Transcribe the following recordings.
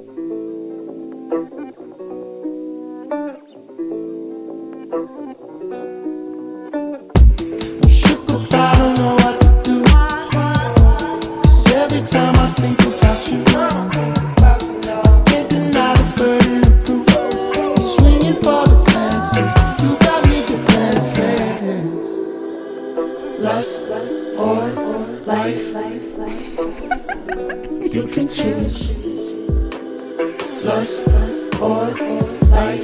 I'm shook up, I don't know what to do. 'Cause every time I think about you, can't deny the burden of proof. I'm swinging for the fences, you got me defenseless. Lust or life, you can choose. Lust or life,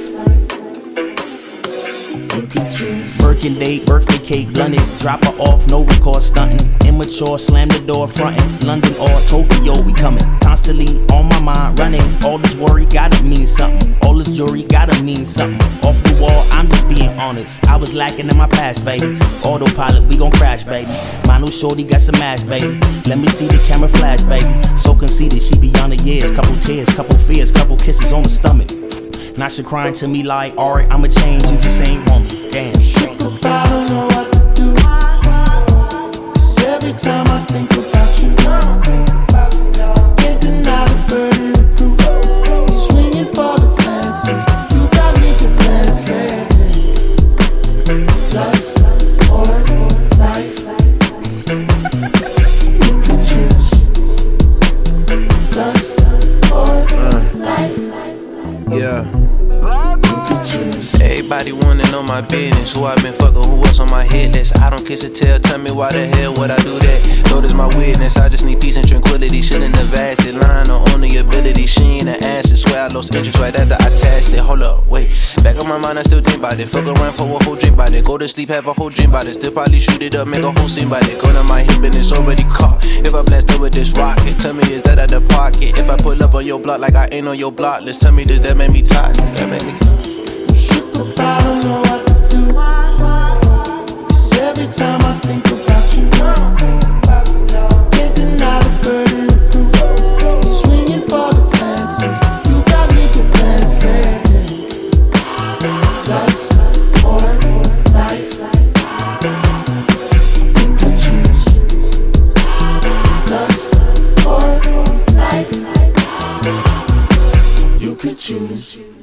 you can choose. Birkin date, birthday cake, blunted. Drop her off, no record stunting. Immature, slam the door frontin'. London or Tokyo, we coming. Constantly on my mind, running. All this worry gotta mean something. All this jewelry gotta mean something. Off the wall, I'm just being honest. I was lacking in my past, baby. Autopilot, we gon' crash, baby. My new shorty got some ass, baby. Let me see the camera flash, baby. So conceited, she beyond the years. Couple tears, couple fears, couple kisses on the stomach. Now she crying to me like, alright, I'ma change, you just ain't want me. Damn. Shook up, I don't know what to do. 'Cause every time I think about you, can't deny the burden of proof. I'm swinging for the fences, you got me defenseless. Lust or life, you can choose. Lust or life, Yeah. you can choose. Everybody wanna know my business. Who I been fucking, who else on my hit list. I don't kiss or tell, tell me why the hell would I do that? Lord is my witness, I just need peace and tranquility. Shouldn't have asked it, lying on only ability. She ain't an answer, swear I lost interest right after I tasked it. Hold up, wait, back on my mind I still think about it. Fuck around for a whole drink about it. Go to sleep, have a whole dream about it. Still probably shoot it up, make a whole scene about it. Go to my hip and it's already caught. If I blast her with this rocket, tell me is that out the pocket? If I pull up on your block like I ain't on your block list, tell me does that make me toxic? That make me I'm shook up, I don't know what to do. 'Cause every time I think about you, can't deny the burden of proof. I'm swinging for the fences, you got me defenseless. Lust or life, you can choose. Lust or life, you can choose.